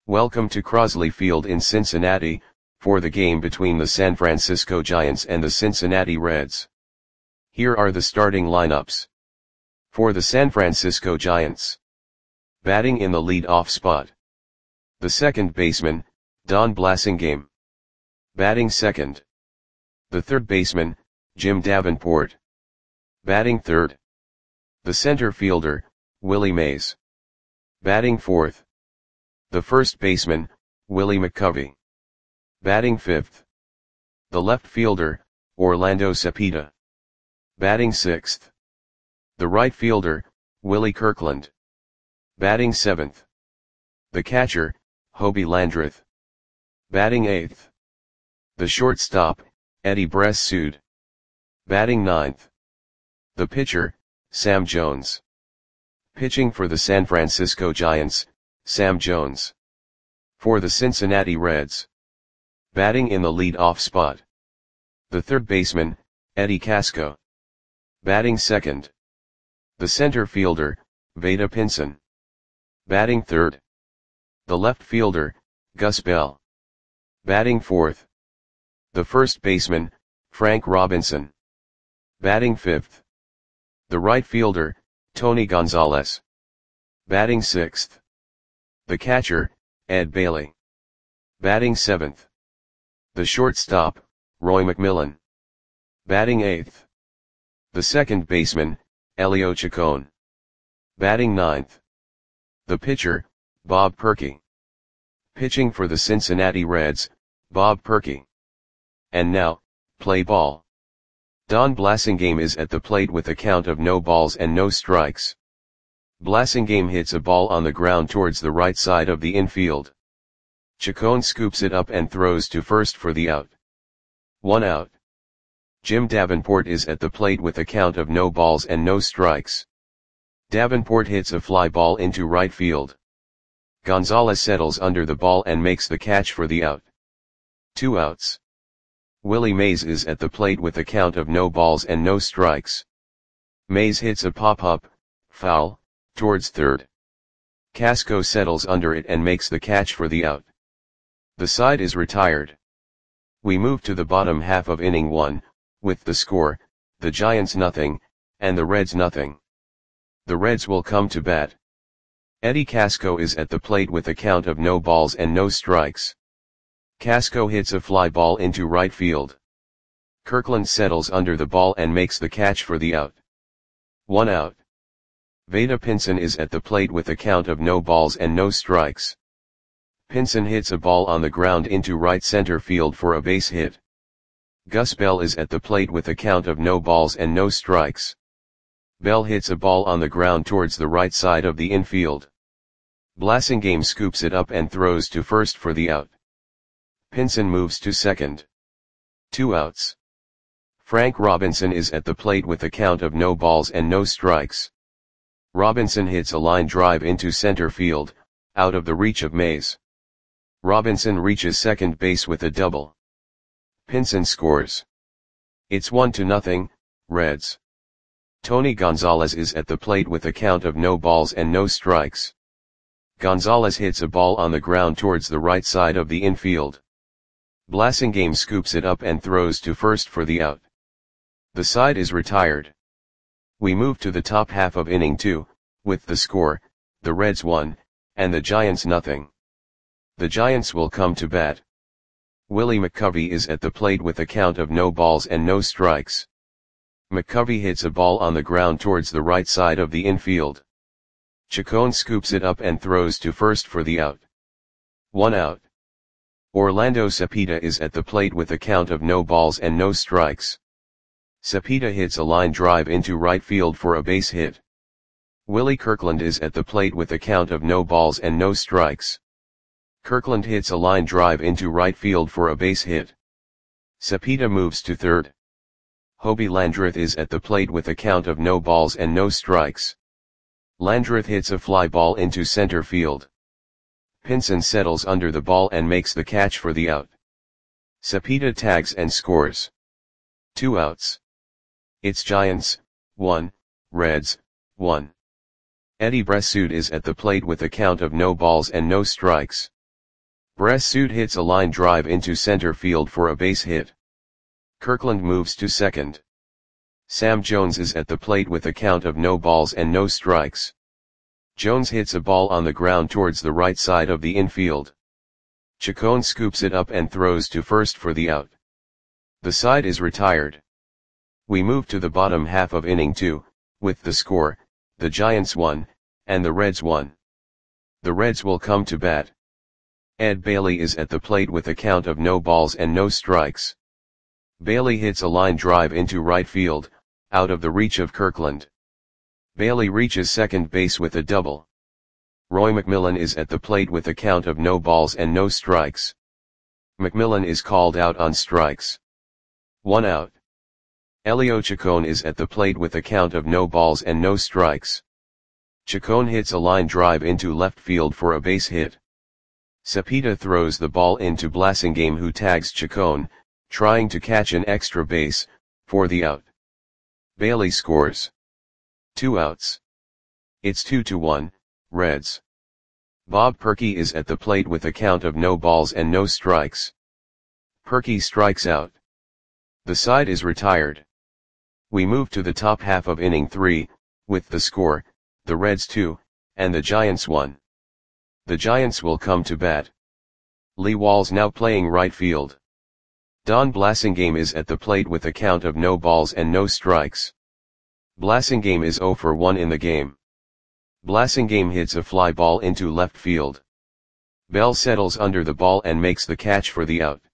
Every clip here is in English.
Welcome to Crosley Field in Cincinnati, for the game between the San Francisco Giants and the Cincinnati Reds. Here are the starting lineups. For the San Francisco Giants. Batting in the lead-off spot. The second baseman, Don Blasingame. Batting second. The third baseman, Jim Davenport. Batting third. The center fielder, Willie Mays. Batting fourth. The first baseman, Willie McCovey. Batting fifth. The left fielder, Orlando Cepeda. Batting sixth. The right fielder, Willie Kirkland. Batting seventh. The catcher, Hobie Landreth. Batting eighth. The shortstop, Eddie Bress-Sood. Batting ninth. The pitcher, Sam Jones. Pitching for the San Francisco Giants, Sam Jones. For the Cincinnati Reds. Batting in the lead-off spot. The third baseman, Eddie Casco. Batting second. The center fielder, Vada Pinson. Batting third. The left fielder, Gus Bell. Batting fourth. The first baseman, Frank Robinson. Batting fifth. The right fielder, Tony Gonzalez. Batting sixth. The catcher, Ed Bailey. Batting seventh. The shortstop, Roy McMillan. Batting eighth. The second baseman, Elio Chacon. Batting ninth. The pitcher, Bob Perky. Pitching for the Cincinnati Reds, Bob Perky. And now, play ball. Don Blasingame is at the plate with a count of no balls and no strikes. Blasingame hits a ball on the ground towards the right side of the infield. Chacon scoops it up and throws to first for the out. 1 out. Jim Davenport is at the plate with a count of no balls and no strikes. Davenport hits a fly ball into right field. Gonzalez settles under the ball and makes the catch for the out. 2 outs. Willie Mays is at the plate with a count of no balls and no strikes. Mays hits a pop-up, foul, towards third. Casco settles under it and makes the catch for the out. The side is retired. We move to the bottom half of inning 1, with the score, the Giants nothing, and the Reds nothing. The Reds will come to bat. Eddie Casco is at the plate with a count of no balls and no strikes. Casco hits a fly ball into right field. Kirkland settles under the ball and makes the catch for the out. 1 out. Vada Pinson is at the plate with a count of no balls and no strikes. Pinson hits a ball on the ground into right center field for a base hit. Gus Bell is at the plate with a count of no balls and no strikes. Bell hits a ball on the ground towards the right side of the infield. Blasingame scoops it up and throws to first for the out. Pinson moves to second. 2 outs. Frank Robinson is at the plate with a count of no balls and no strikes. Robinson hits a line drive into center field, out of the reach of Mays. Robinson reaches second base with a double. Pinson scores. It's 1-0, Reds. Tony Gonzalez is at the plate with a count of no balls and no strikes. Gonzalez hits a ball on the ground towards the right side of the infield. Blasingame scoops it up and throws to first for the out. The side is retired. We move to the top half of inning 2, with the score, the Reds 1, and the Giants nothing. The Giants will come to bat. Willie McCovey is at the plate with a count of no balls and no strikes. McCovey hits a ball on the ground towards the right side of the infield. Chacon scoops it up and throws to first for the out. 1 out. Orlando Cepeda is at the plate with a count of no balls and no strikes. Cepeda hits a line drive into right field for a base hit. Willie Kirkland is at the plate with a count of no balls and no strikes. Kirkland hits a line drive into right field for a base hit. Cepeda moves to third. Hobie Landreth is at the plate with a count of no balls and no strikes. Landreth hits a fly ball into center field. Pinson settles under the ball and makes the catch for the out. Cepeda tags and scores. 2 outs. It's Giants, 1, Reds, 1. Eddie Bress-Sood is at the plate with a count of no balls and no strikes. Bressud hits a line drive into center field for a base hit. Kirkland moves to second. Sam Jones is at the plate with a count of no balls and no strikes. Jones hits a ball on the ground towards the right side of the infield. Chacon scoops it up and throws to first for the out. The side is retired. We move to the bottom half of inning 2, with the score, the Giants won, and the Reds won. The Reds will come to bat. Ed Bailey is at the plate with a count of no balls and no strikes. Bailey hits a line drive into right field, out of the reach of Kirkland. Bailey reaches second base with a double. Roy McMillan is at the plate with a count of no balls and no strikes. McMillan is called out on strikes. 1 out. Elio Chacon is at the plate with a count of no balls and no strikes. Chacon hits a line drive into left field for a base hit. Cepeda throws the ball into Blasingame, who tags Chacon, trying to catch an extra base, for the out. Bailey scores. 2 outs. It's 2-1, Reds. Bob Perky is at the plate with a count of no balls and no strikes. Perky strikes out. The side is retired. We move to the top half of inning 3, with the score, the Reds 2, and the Giants 1. The Giants will come to bat. Lee Walls now playing right field. Don Blasingame is at the plate with a count of no balls and no strikes. Blasingame is 0 for 1 in the game. Blasingame hits a fly ball into left field. Bell settles under the ball and makes the catch for the out.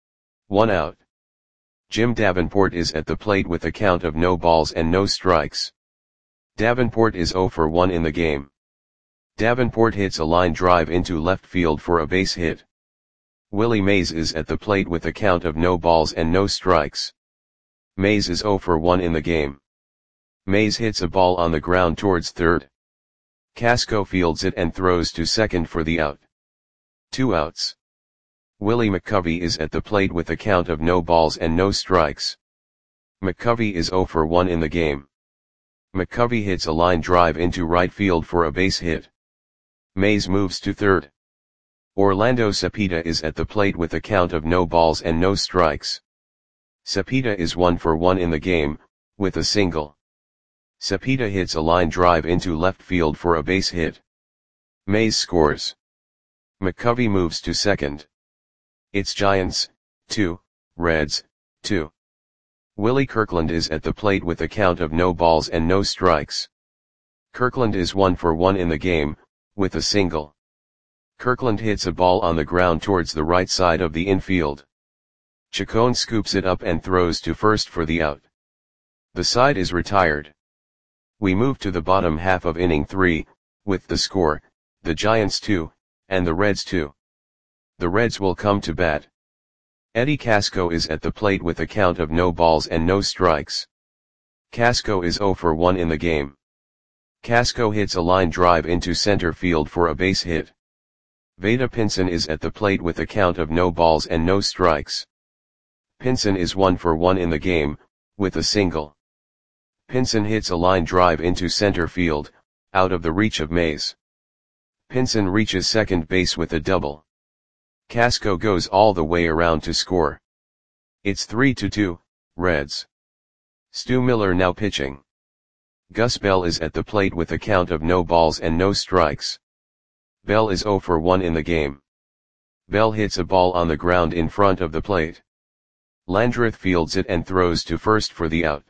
1 out. Jim Davenport is at the plate with a count of no balls and no strikes. Davenport is 0 for 1 in the game. Davenport hits a line drive into left field for a base hit. Willie Mays is at the plate with a count of no balls and no strikes. Mays is 0 for 1 in the game. Mays hits a ball on the ground towards third. Casco fields it and throws to second for the out. 2 outs. Willie McCovey is at the plate with a count of no balls and no strikes. McCovey is 0 for 1 in the game. McCovey hits a line drive into right field for a base hit. Mays moves to third. Orlando Cepeda is at the plate with a count of no balls and no strikes. Cepeda is 1 for 1 in the game, with a single. Cepeda hits a line drive into left field for a base hit. Mays scores. McCovey moves to second. It's Giants, 2, Reds, 2. Willie Kirkland is at the plate with a count of no balls and no strikes. Kirkland is 1 for 1 in the game, with a single. Kirkland hits a ball on the ground towards the right side of the infield. Chacon scoops it up and throws to first for the out. The side is retired. We move to the bottom half of inning 3, with the score, the Giants 2, and the Reds 2. The Reds will come to bat. Eddie Casco is at the plate with a count of no balls and no strikes. Casco is 0 for 1 in the game. Casco hits a line drive into center field for a base hit. Vada Pinson is at the plate with a count of no balls and no strikes. Pinson is 1 for 1 in the game, with a single. Pinson hits a line drive into center field, out of the reach of Mays. Pinson reaches second base with a double. Casco goes all the way around to score. It's 3-2, Reds. Stu Miller now pitching. Gus Bell is at the plate with a count of no balls and no strikes. Bell is 0 for 1 in the game. Bell hits a ball on the ground in front of the plate. Landreth fields it and throws to first for the out.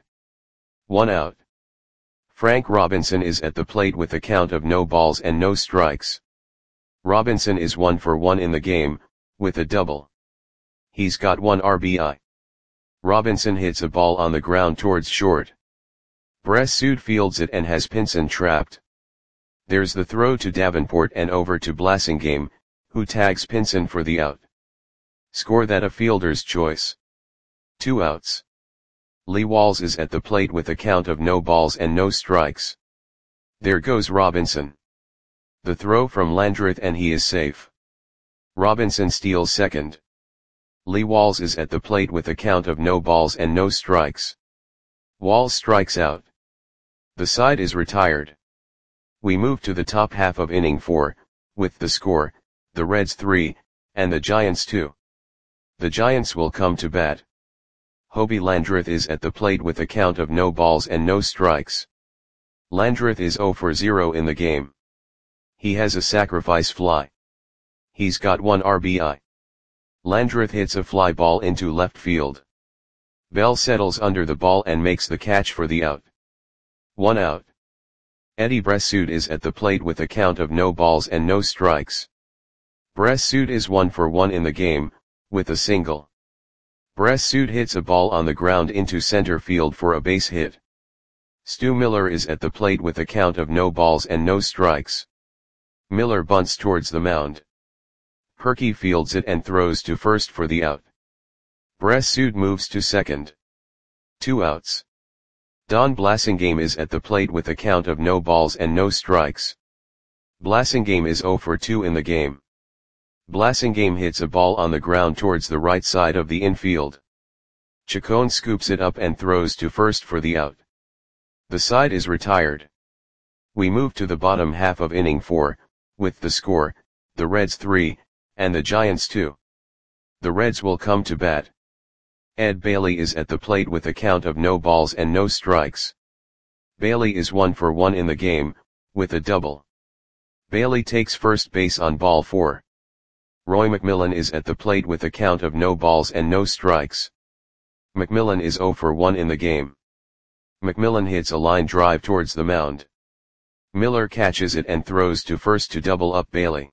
1 out. Frank Robinson is at the plate with a count of no balls and no strikes. Robinson is 1 for 1 in the game, with a double. He's got 1 RBI. Robinson hits a ball on the ground towards short. Bressud fields it and has Pinson trapped. There's the throw to Davenport and over to Blasingame, who tags Pinson for the out. Score that a fielder's choice. 2 outs. Lee Walls is at the plate with a count of no balls and no strikes. There goes Robinson. The throw from Landreth and he is safe. Robinson steals second. Lee Walls is at the plate with a count of no balls and no strikes. Walls strikes out. The side is retired. We move to the top half of inning 4, with the score, the Reds 3, and the Giants 2. The Giants will come to bat. Hobie Landreth is at the plate with a count of no balls and no strikes. Landreth is 0 for 0 in the game. He has a sacrifice fly. He's got 1 RBI. Landreth hits a fly ball into left field. Bell settles under the ball and makes the catch for the out. 1 out. Eddie Bressoud is at the plate with a count of no balls and no strikes. Bressoud is 1 for 1 in the game, with a single. Bressoud hits a ball on the ground into center field for a base hit. Stu Miller is at the plate with a count of no balls and no strikes. Miller bunts towards the mound. Perky fields it and throws to first for the out. Bressoud moves to second. 2 outs. Don Blasingame is at the plate with a count of no balls and no strikes. Blasingame is 0 for 2 in the game. Blasingame hits a ball on the ground towards the right side of the infield. Chacon scoops it up and throws to first for the out. The side is retired. We move to the bottom half of inning 4, with the score, the Reds 3, and the Giants 2. The Reds will come to bat. Ed Bailey is at the plate with a count of no balls and no strikes. Bailey is 1 for 1 in the game, with a double. Bailey takes first base on ball 4. Roy McMillan is at the plate with a count of no balls and no strikes. McMillan is 0 for 1 in the game. McMillan hits a line drive towards the mound. Miller catches it and throws to first to double up Bailey.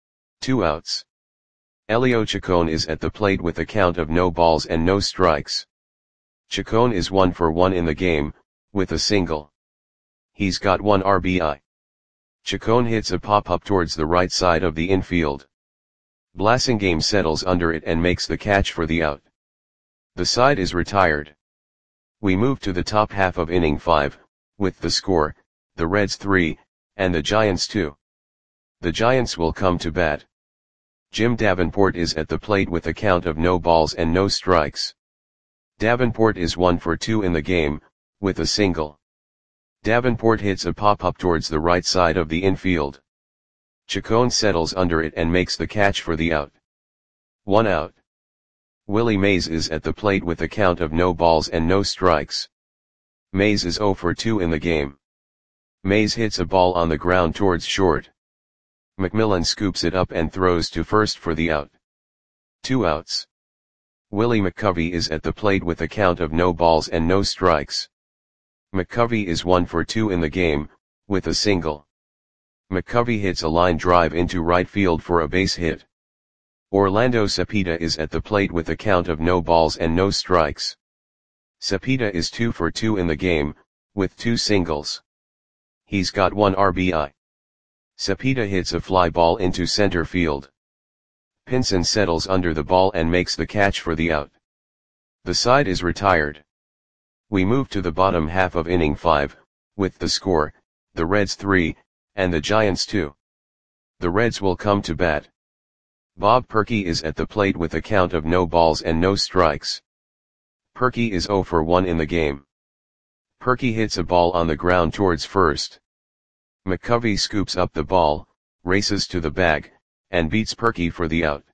2 outs. Elio Chacon is at the plate with a count of no balls and no strikes. Chacon is 1 for 1 in the game, with a single. He's got 1 RBI. Chacon hits a pop-up towards the right side of the infield. Blasingame settles under it and makes the catch for the out. The side is retired. We move to the top half of inning 5, with the score, the Reds 3, and the Giants 2. The Giants will come to bat. Jim Davenport is at the plate with a count of no balls and no strikes. Davenport is 1 for 2 in the game, with a single. Davenport hits a pop-up towards the right side of the infield. Chacon settles under it and makes the catch for the out. 1 out. Willie Mays is at the plate with a count of no balls and no strikes. Mays is 0 for 2 in the game. Mays hits a ball on the ground towards short. McMillan scoops it up and throws to first for the out. 2 outs. Willie McCovey is at the plate with a count of no balls and no strikes. McCovey is 1 for 2 in the game, with a single. McCovey hits a line drive into right field for a base hit. Orlando Cepeda is at the plate with a count of no balls and no strikes. Cepeda is 2 for 2 in the game, with 2 singles. He's got 1 RBI. Cepeda hits a fly ball into center field. Pinson settles under the ball and makes the catch for the out. The side is retired. We move to the bottom half of inning 5, with the score, the Reds 3, and the Giants 2. The Reds will come to bat. Bob Perky is at the plate with a count of no balls and no strikes. Perky is 0 for 1 in the game. Perky hits a ball on the ground towards first. McCovey scoops up the ball, races to the bag, and beats Perky for the out.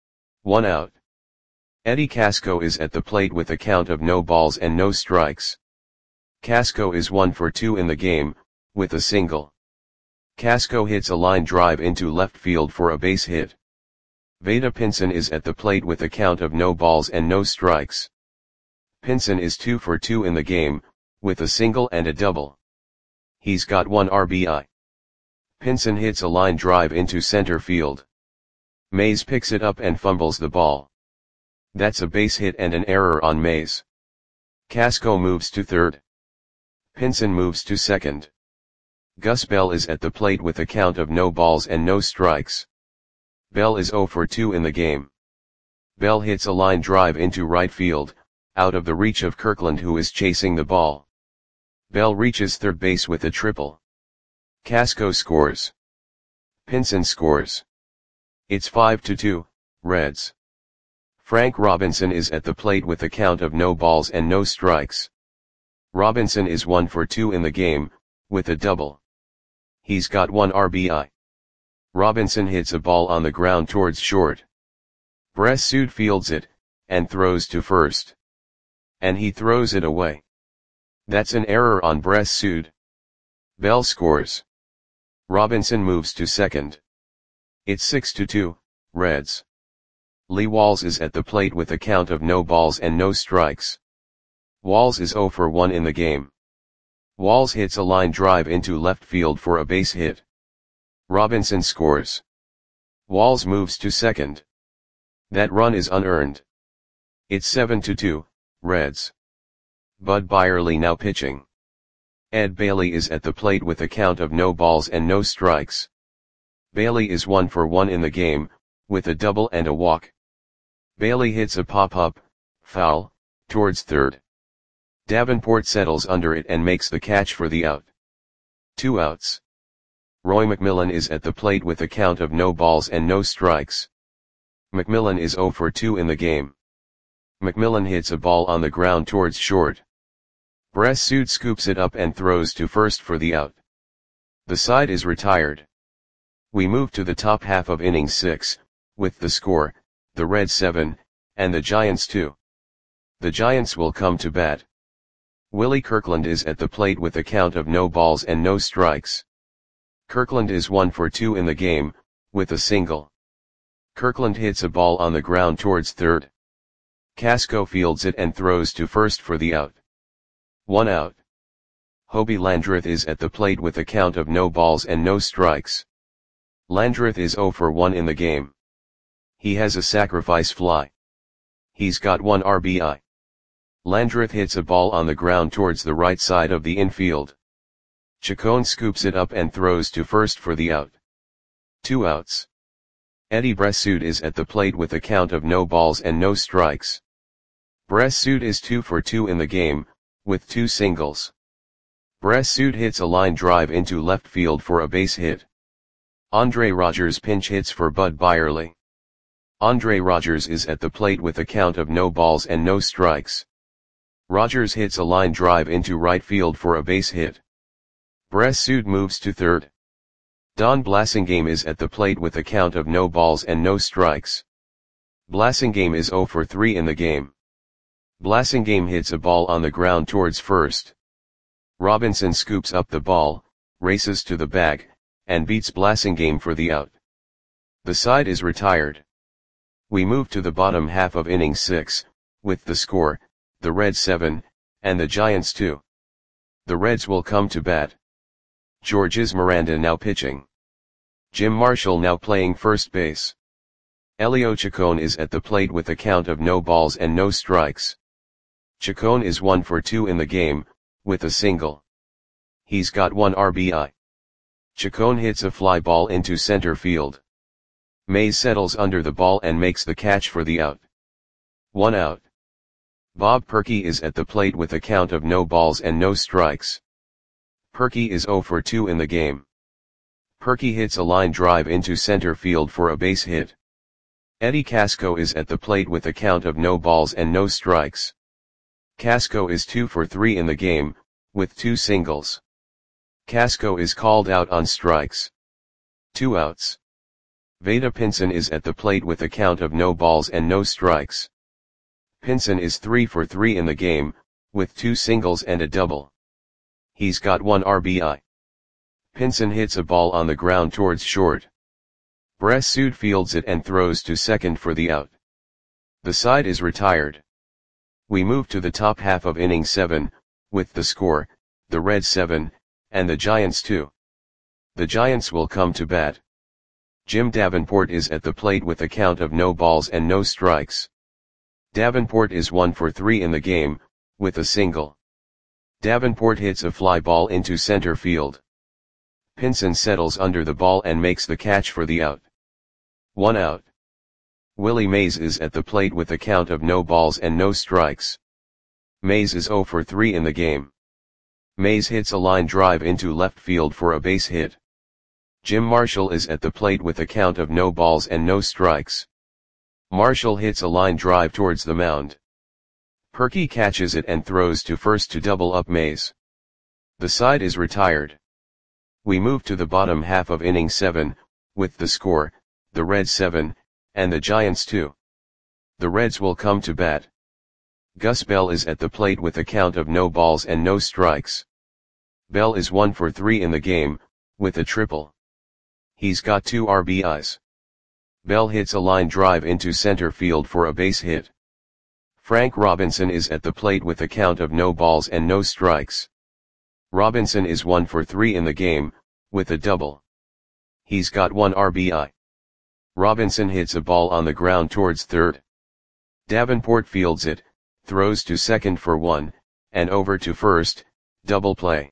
1 out. Eddie Casco is at the plate with a count of no balls and no strikes. Casco is 1 for 2 in the game, with a single. Casco hits a line drive into left field for a base hit. Vada Pinson is at the plate with a count of no balls and no strikes. Pinson is 2 for 2 in the game, with a single and a double. He's got 1 RBI. Pinson hits a line drive into center field. Mays picks it up and fumbles the ball. That's a base hit and an error on Mays. Casco moves to third. Pinson moves to second. Gus Bell is at the plate with a count of no balls and no strikes. Bell is 0 for 2 in the game. Bell hits a line drive into right field, out of the reach of Kirkland, who is chasing the ball. Bell reaches third base with a triple. Casco scores. Pinson scores. It's 5-2, Reds. Frank Robinson is at the plate with a count of no balls and no strikes. Robinson is 1 for 2 in the game, with a double. He's got 1 RBI. Robinson hits a ball on the ground towards short. Bress-Sood fields it, and throws to first. And he throws it away. That's an error on Bress-Sood. Bell scores. Robinson moves to second. It's 6-2, Reds. Lee Walls is at the plate with a count of no balls and no strikes. Walls is 0 for 1 in the game. Walls hits a line drive into left field for a base hit. Robinson scores. Walls moves to second. That run is unearned. It's 7-2, Reds. Bud Byerly now pitching. Ed Bailey is at the plate with a count of no balls and no strikes. Bailey is 1 for 1 in the game, with a double and a walk. Bailey hits a pop-up, foul, towards third. Davenport settles under it and makes the catch for the out. 2 outs. Roy McMillan is at the plate with a count of no balls and no strikes. McMillan is 0 for 2 in the game. McMillan hits a ball on the ground towards short. Bress-Sood scoops it up and throws to first for the out. The side is retired. We move to the top half of inning 6, with the score, the Reds 7, and the Giants 2. The Giants will come to bat. Willie Kirkland is at the plate with a count of no balls and no strikes. Kirkland is 1 for 2 in the game, with a single. Kirkland hits a ball on the ground towards third. Casco fields it and throws to first for the out. 1 out. Hobie Landreth is at the plate with a count of no balls and no strikes. Landreth is 0 for 1 in the game. He has a sacrifice fly. He's got 1 RBI. Landreth hits a ball on the ground towards the right side of the infield. Chacon scoops it up and throws to first for the out. 2 outs. Eddie Bress-Sood is at the plate with a count of no balls and no strikes. Bress-Sood is 2 for 2 in the game, with 2 singles. Bress-Sood hits a line drive into left field for a base hit. Andre Rogers pinch hits for Bud Byerly. Andre Rogers is at the plate with a count of no balls and no strikes. Rogers hits a line drive into right field for a base hit. Bress-Sood moves to third. Don Blasingame is at the plate with a count of no balls and no strikes. Blasingame is 0 for 3 in the game. Blasingame hits a ball on the ground towards first. Robinson scoops up the ball, races to the bag, and beats Blasingame for the out. The side is retired. We move to the bottom half of inning 6, with the score, the Reds 7, and the Giants 2. The Reds will come to bat. Georges Miranda now pitching. Jim Marshall now playing first base. Elio Chacon is at the plate with a count of no balls and no strikes. Chacon is 1 for 2 in the game, with a single. He's got 1 RBI. Chacon hits a fly ball into center field. Mays settles under the ball and makes the catch for the out. 1 out. Bob Perky is at the plate with a count of no balls and no strikes. Perky is 0 for 2 in the game. Perky hits a line drive into center field for a base hit. Eddie Casco is at the plate with a count of no balls and no strikes. Casco is 2 for 3 in the game, with 2 singles. Casco is called out on strikes. 2 outs. Vada Pinson is at the plate with a count of no balls and no strikes. Pinson is 3 for 3 in the game, with 2 singles and a double. He's got 1 RBI. Pinson hits a ball on the ground towards short. Bress-Sood fields it and throws to second for the out. The side is retired. We move to the top half of inning 7, with the score, the Reds 7, and the Giants 2. The Giants will come to bat. Jim Davenport is at the plate with a count of no balls and no strikes. Davenport is 1 for 3 in the game, with a single. Davenport hits a fly ball into center field. Pinson settles under the ball and makes the catch for the out. 1 out. Willie Mays is at the plate with a count of no balls and no strikes. Mays is 0 for 3 in the game. Mays hits a line drive into left field for a base hit. Jim Marshall is at the plate with a count of no balls and no strikes. Marshall hits a line drive towards the mound. Perky catches it and throws to first to double up Mays. The side is retired. We move to the bottom half of inning 7, with the score, the Reds 7, and the Giants 2. The Reds will come to bat. Gus Bell is at the plate with a count of no balls and no strikes. Bell is 1 for 3 in the game, with a triple. He's got 2 RBIs. Bell hits a line drive into center field for a base hit. Frank Robinson is at the plate with a count of no balls and no strikes. Robinson is 1 for 3 in the game, with a double. He's got 1 RBI. Robinson hits a ball on the ground towards third. Davenport fields it, throws to second for 1, and over to first, double play.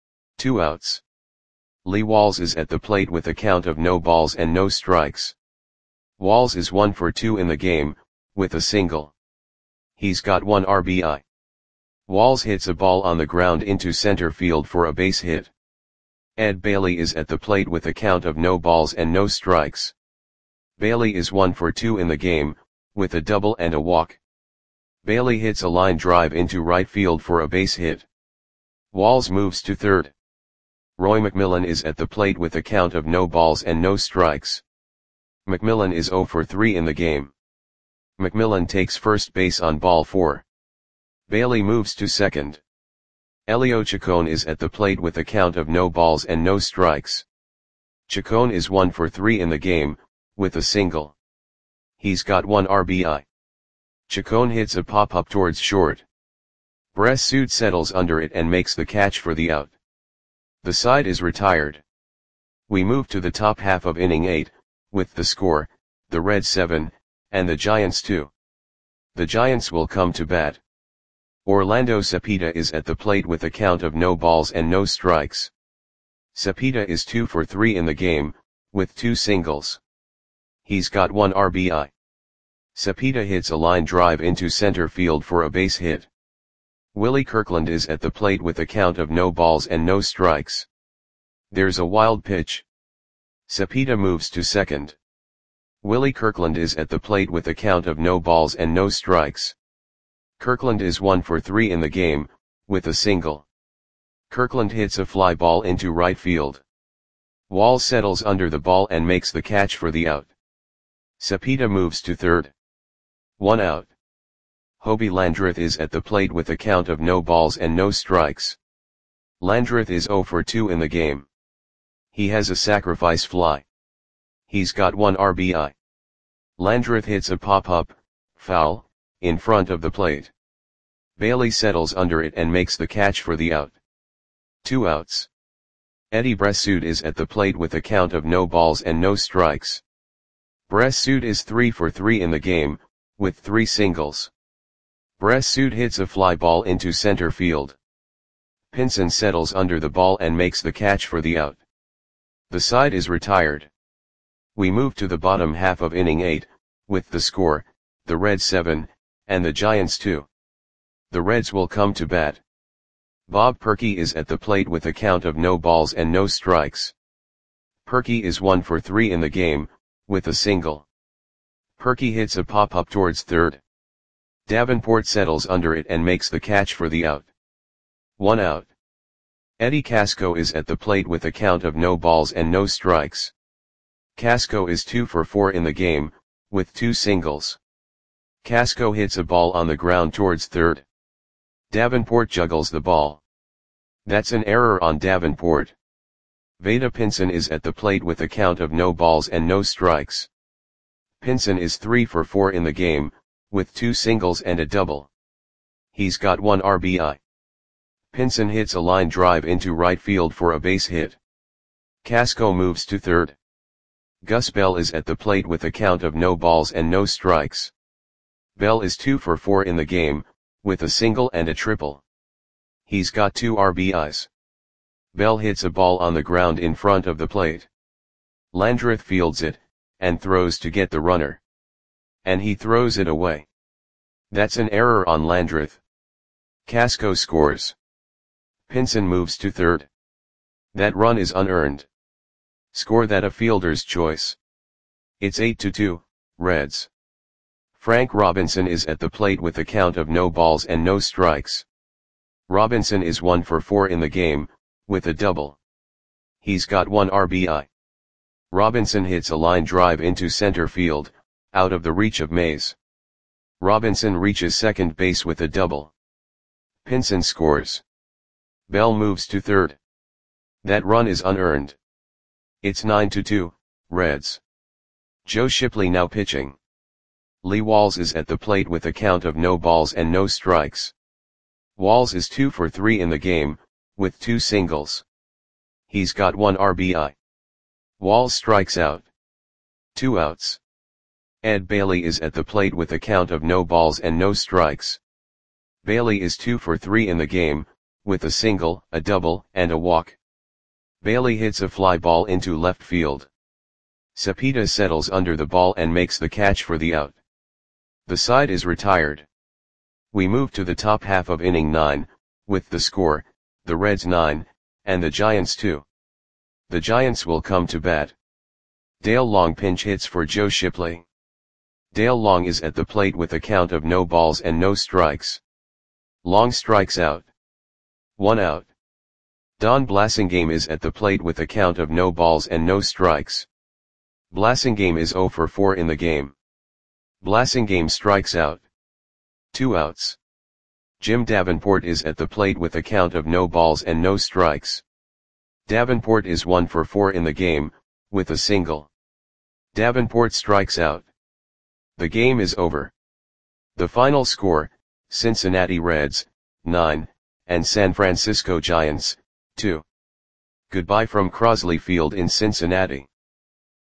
2 outs. Lee Walls is at the plate with a count of no balls and no strikes. Walls is 1 for 2 in the game, with a single. He's got 1 RBI. Walls hits a ball on the ground into center field for a base hit. Ed Bailey is at the plate with a count of no balls and no strikes. Bailey is 1 for 2 in the game, with a double and a walk. Bailey hits a line drive into right field for a base hit. Walls moves to third. Roy McMillan is at the plate with a count of no balls and no strikes. McMillan is 0 for 3 in the game. McMillan takes first base on ball 4. Bailey moves to second. Elio Chacon is at the plate with a count of no balls and no strikes. Chacon is 1 for 3 in the game, with a single. He's got 1 RBI. Chacon hits a pop-up towards short. Bressud settles under it and makes the catch for the out. The side is retired. We move to the top half of inning 8, with the score, the Reds 7, and the Giants 2. The Giants will come to bat. Orlando Cepeda is at the plate with a count of no balls and no strikes. Cepeda is 2 for 3 in the game, with 2 singles. He's got 1 RBI. Cepeda hits a line drive into center field for a base hit. Willie Kirkland is at the plate with a count of no balls and no strikes. There's a wild pitch. Cepeda moves to second. Willie Kirkland is at the plate with a count of no balls and no strikes. Kirkland is 1 for 3 in the game, with a single. Kirkland hits a fly ball into right field. Walls settles under the ball and makes the catch for the out. Cepeda moves to third. 1 out. Hobie Landreth is at the plate with a count of no balls and no strikes. Landreth is 0 for 2 in the game. He has a sacrifice fly. He's got 1 RBI. Landreth hits a pop-up, foul, in front of the plate. Bailey settles under it and makes the catch for the out. 2 outs. Eddie Bressud is at the plate with a count of no balls and no strikes. Bressud is 3 for 3 in the game, with 3 singles. Bressud hits a fly ball into center field. Pinson settles under the ball and makes the catch for the out. The side is retired. We move to the bottom half of inning 8, with the score, the Reds 7, and the Giants 2. The Reds will come to bat. Bob Perky is at the plate with a count of no balls and no strikes. Perky is 1 for 3 in the game, with a single. Perky hits a pop-up towards third. Davenport settles under it and makes the catch for the out. 1 out. Eddie Casco is at the plate with a count of no balls and no strikes. Casco is 2 for 4 in the game, with 2 singles. Casco hits a ball on the ground towards third. Davenport juggles the ball. That's an error on Davenport. Vada Pinson is at the plate with a count of no balls and no strikes. Pinson is 3 for 4 in the game, with 2 singles and a double. He's got 1 RBI. Pinson hits a line drive into right field for a base hit. Casco moves to third. Gus Bell is at the plate with a count of no balls and no strikes. Bell is 2 for 4 in the game, with a single and a triple. He's got 2 RBIs. Bell hits a ball on the ground in front of the plate. Landreth fields it, and throws to get the runner. And he throws it away. That's an error on Landreth. Casco scores. Pinson moves to third. That run is unearned. Score that a fielder's choice. It's 8-2, Reds. Frank Robinson is at the plate with a count of no balls and no strikes. Robinson is 1 for 4 in the game, with a double. He's got 1 RBI. Robinson hits a line drive into center field, out of the reach of Mays. Robinson reaches second base with a double. Pinson scores. Bell moves to third. That run is unearned. It's 9-2, Reds. Joe Shipley now pitching. Lee Walls is at the plate with a count of no balls and no strikes. Walls is 2 for 3 in the game, with 2 singles. He's got 1 RBI. Walls strikes out. 2 outs. Ed Bailey is at the plate with a count of no balls and no strikes. Bailey is 2 for 3 in the game, with a single, a double, and a walk. Bailey hits a fly ball into left field. Cepeda settles under the ball and makes the catch for the out. The side is retired. We move to the top half of inning 9, with the score, the Reds 9, and the Giants 2. The Giants will come to bat. Dale Long pinch hits for Joe Shipley. Dale Long is at the plate with a count of no balls and no strikes. Long strikes out. 1 out. Don Blasingame is at the plate with a count of no balls and no strikes. Blasingame is 0 for 4 in the game. Blasingame strikes out. 2 outs. Jim Davenport is at the plate with a count of no balls and no strikes. Davenport is 1 for 4 in the game, with a single. Davenport strikes out. The game is over. The final score, Cincinnati Reds, 9, and San Francisco Giants, 2. Goodbye from Crosley Field in Cincinnati.